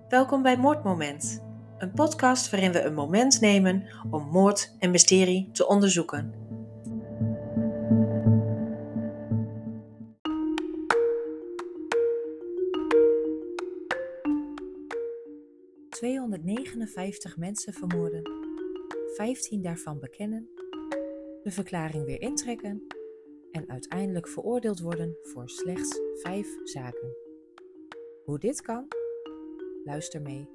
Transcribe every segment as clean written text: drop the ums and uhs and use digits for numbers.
Welkom bij Moordmoment, een podcast waarin we een moment nemen om moord en mysterie te onderzoeken. ...259 mensen vermoorden, 15 daarvan bekennen, de verklaring weer intrekken en uiteindelijk veroordeeld worden voor slechts 5 zaken. Hoe dit kan? Luister mee.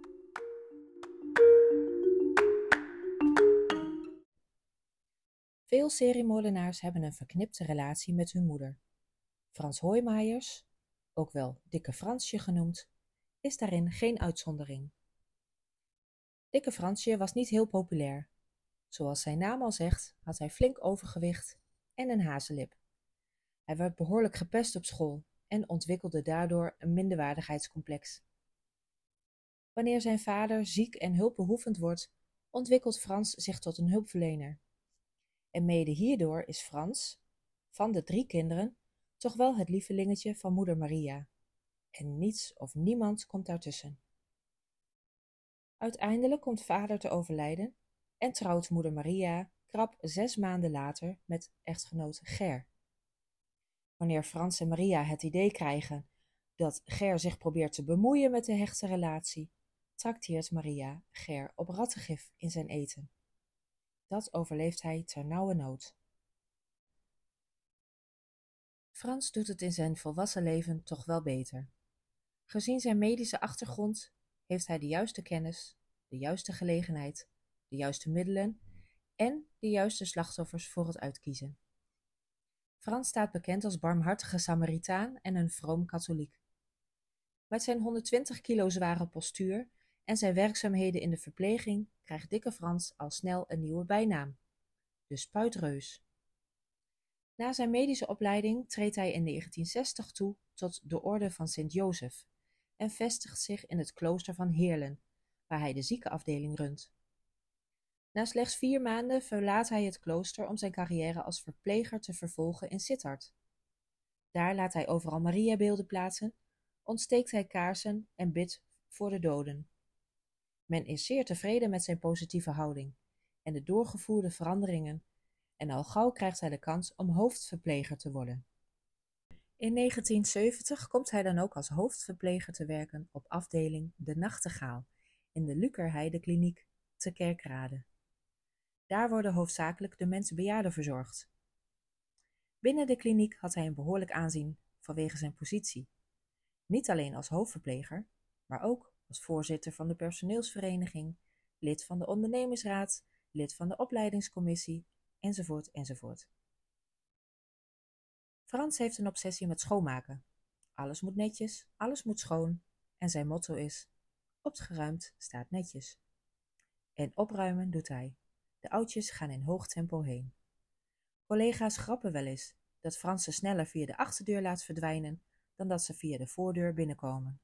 Veel seriemoordenaars hebben een verknipte relatie met hun moeder. Frans Hoijmaiers, ook wel Dikke Fransje genoemd, is daarin geen uitzondering. Dikke Fransje was niet heel populair. Zoals zijn naam al zegt, had hij flink overgewicht en een hazenlip. Hij werd behoorlijk gepest op school en ontwikkelde daardoor een minderwaardigheidscomplex. Wanneer zijn vader ziek en hulpbehoevend wordt, ontwikkelt Frans zich tot een hulpverlener. En mede hierdoor is Frans, van de 3 kinderen, toch wel het lievelingetje van moeder Maria. En niets of niemand komt daartussen. Uiteindelijk komt vader te overlijden en trouwt moeder Maria krap 6 maanden later met echtgenoot Ger. Wanneer Frans en Maria het idee krijgen dat Ger zich probeert te bemoeien met de hechte relatie, trakteert Maria Ger op rattengif in zijn eten. Dat overleeft hij ternauwernood. Frans doet het in zijn volwassen leven toch wel beter. Gezien zijn medische achtergrond heeft hij de juiste kennis, de juiste gelegenheid, de juiste middelen en de juiste slachtoffers voor het uitkiezen. Frans staat bekend als barmhartige Samaritaan en een vroom katholiek. Met zijn 120 kilo zware postuur en zijn werkzaamheden in de verpleging krijgt Dikke Frans al snel een nieuwe bijnaam: de Spuitreus. Na zijn medische opleiding treedt hij in 1960 toe tot de orde van Sint-Jozef en vestigt zich in het klooster van Heerlen, waar hij de ziekenafdeling runt. Na slechts 4 maanden verlaat hij het klooster om zijn carrière als verpleger te vervolgen in Sittard. Daar laat hij overal Mariabeelden plaatsen, ontsteekt hij kaarsen en bidt voor de doden. Men is zeer tevreden met zijn positieve houding en de doorgevoerde veranderingen en al gauw krijgt hij de kans om hoofdverpleger te worden. In 1970 komt hij dan ook als hoofdverpleger te werken op afdeling De Nachtegaal in de Lucerheide-kliniek te Kerkrade. Daar worden hoofdzakelijk demente bejaarden verzorgd. Binnen de kliniek had hij een behoorlijk aanzien vanwege zijn positie. Niet alleen als hoofdverpleger, maar ook als voorzitter van de personeelsvereniging, lid van de ondernemersraad, lid van de opleidingscommissie, enzovoort enzovoort. Frans heeft een obsessie met schoonmaken. Alles moet netjes, alles moet schoon en zijn motto is: opgeruimd staat netjes. En opruimen doet hij. De oudjes gaan in hoog tempo heen. Collega's grappen wel eens dat Frans ze sneller via de achterdeur laat verdwijnen dan dat ze via de voordeur binnenkomen.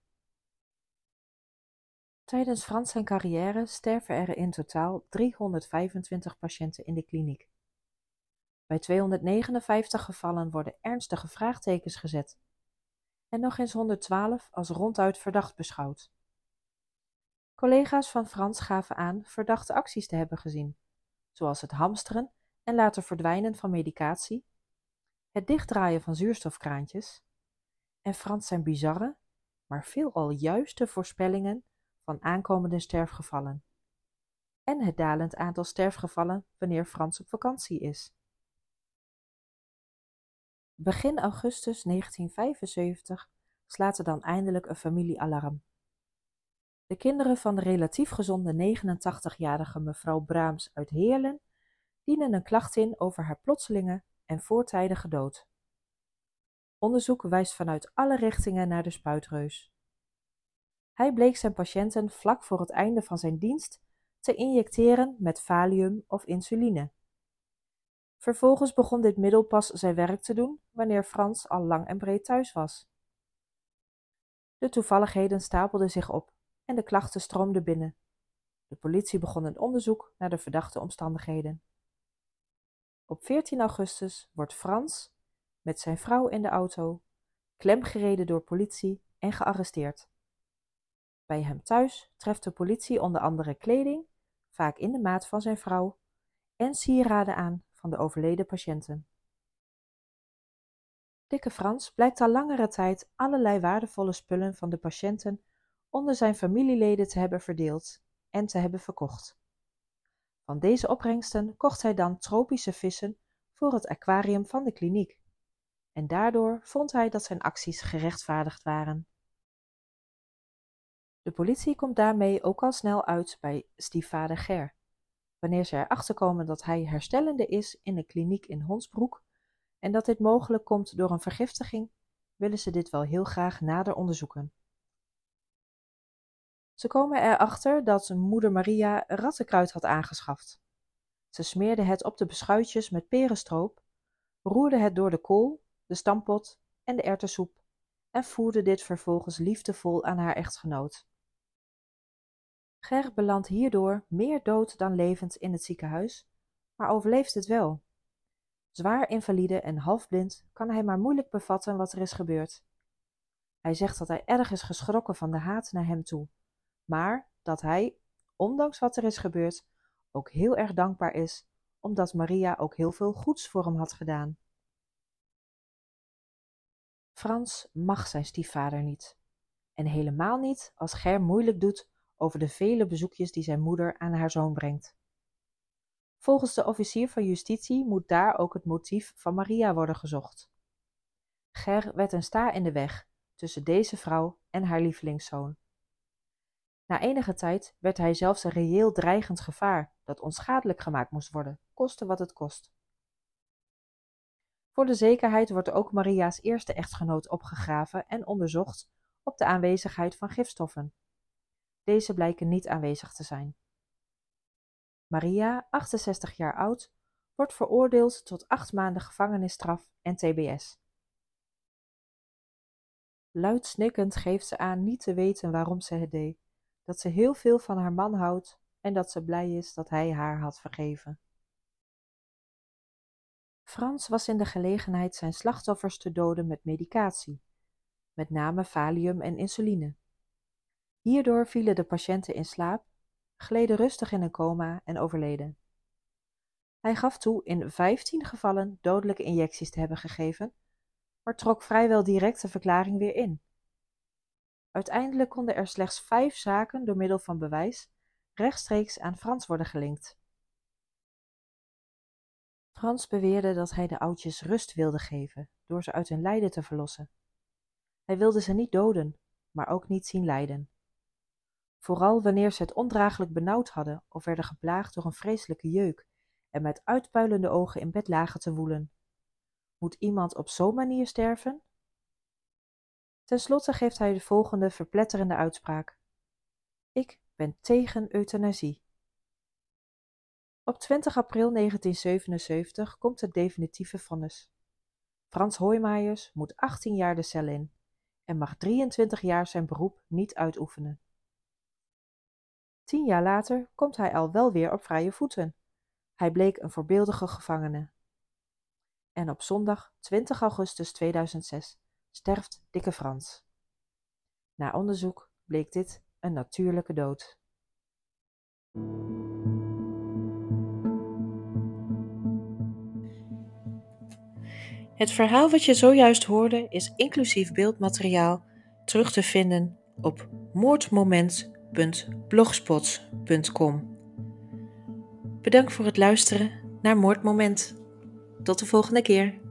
Tijdens Frans zijn carrière sterven er in totaal 325 patiënten in de kliniek. Bij 259 gevallen worden ernstige vraagtekens gezet en nog eens 112 als ronduit verdacht beschouwd. Collega's van Frans gaven aan verdachte acties te hebben gezien, zoals het hamsteren en laten verdwijnen van medicatie, het dichtdraaien van zuurstofkraantjes en Frans zijn bizarre, maar veelal juiste voorspellingen van aankomende sterfgevallen en het dalend aantal sterfgevallen wanneer Frans op vakantie is. Begin augustus 1975 slaat er dan eindelijk een familiealarm. De kinderen van de relatief gezonde 89-jarige mevrouw Braams uit Heerlen dienen een klacht in over haar plotselinge en voortijdige dood. Onderzoek wijst vanuit alle richtingen naar de Spuitreus. Hij bleek zijn patiënten vlak voor het einde van zijn dienst te injecteren met valium of insuline. Vervolgens begon dit middel pas zijn werk te doen wanneer Frans al lang en breed thuis was. De toevalligheden stapelden zich op en de klachten stroomden binnen. De politie begon een onderzoek naar de verdachte omstandigheden. Op 14 augustus wordt Frans, met zijn vrouw in de auto, klemgereden door politie en gearresteerd. Bij hem thuis treft de politie onder andere kleding, vaak in de maat van zijn vrouw, en sieraden aan van de overleden patiënten. Dikke Frans blijkt al langere tijd allerlei waardevolle spullen van de patiënten onder zijn familieleden te hebben verdeeld en te hebben verkocht. Van deze opbrengsten kocht hij dan tropische vissen voor het aquarium van de kliniek. En daardoor vond hij dat zijn acties gerechtvaardigd waren. De politie komt daarmee ook al snel uit bij stiefvader Ger. Wanneer ze erachter komen dat hij herstellende is in een kliniek in Honsbroek en dat dit mogelijk komt door een vergiftiging, willen ze dit wel heel graag nader onderzoeken. Ze komen erachter dat moeder Maria rattenkruid had aangeschaft. Ze smeerde het op de beschuitjes met perenstroop, roerde het door de kool, de stampot en de erwtensoep en voerde dit vervolgens liefdevol aan haar echtgenoot. Ger belandt hierdoor meer dood dan levend in het ziekenhuis, maar overleeft het wel. Zwaar invalide en halfblind kan hij maar moeilijk bevatten wat er is gebeurd. Hij zegt dat hij erg is geschrokken van de haat naar hem toe, maar dat hij, ondanks wat er is gebeurd, ook heel erg dankbaar is, omdat Maria ook heel veel goeds voor hem had gedaan. Frans mag zijn stiefvader niet, en helemaal niet als Ger moeilijk doet over de vele bezoekjes die zijn moeder aan haar zoon brengt. Volgens de officier van justitie moet daar ook het motief van Maria worden gezocht. Ger werd een sta in de weg tussen deze vrouw en haar lievelingszoon. Na enige tijd werd hij zelfs een reëel dreigend gevaar dat onschadelijk gemaakt moest worden, koste wat het kost. Voor de zekerheid wordt ook Maria's eerste echtgenoot opgegraven en onderzocht op de aanwezigheid van gifstoffen. Deze blijken niet aanwezig te zijn. Maria, 68 jaar oud, wordt veroordeeld tot 8 maanden gevangenisstraf en tbs. Luid snikkend geeft ze aan niet te weten waarom ze het deed, dat ze heel veel van haar man houdt en dat ze blij is dat hij haar had vergeven. Frans was in de gelegenheid zijn slachtoffers te doden met medicatie, met name valium en insuline. Hierdoor vielen de patiënten in slaap, gleden rustig in een coma en overleden. Hij gaf toe in 15 gevallen dodelijke injecties te hebben gegeven, maar trok vrijwel direct de verklaring weer in. Uiteindelijk konden er slechts 5 zaken door middel van bewijs rechtstreeks aan Frans worden gelinkt. Frans beweerde dat hij de oudjes rust wilde geven door ze uit hun lijden te verlossen. Hij wilde ze niet doden, maar ook niet zien lijden. Vooral wanneer ze het ondraaglijk benauwd hadden of werden geplaagd door een vreselijke jeuk en met uitpuilende ogen in bed lagen te woelen. Moet iemand op zo'n manier sterven? Ten slotte geeft hij de volgende verpletterende uitspraak: Ik ben tegen euthanasie. Op 20 april 1977 komt het definitieve vonnis. Frans Hoijmaijers moet 18 jaar de cel in en mag 23 jaar zijn beroep niet uitoefenen. 10 jaar later komt hij al wel weer op vrije voeten. Hij bleek een voorbeeldige gevangene. En op zondag 20 augustus 2006 sterft Dikke Frans. Na onderzoek bleek dit een natuurlijke dood. Het verhaal wat je zojuist hoorde is inclusief beeldmateriaal terug te vinden op moordmoment.blogspot.com. Bedankt voor het luisteren naar Moordmoment. Tot de volgende keer.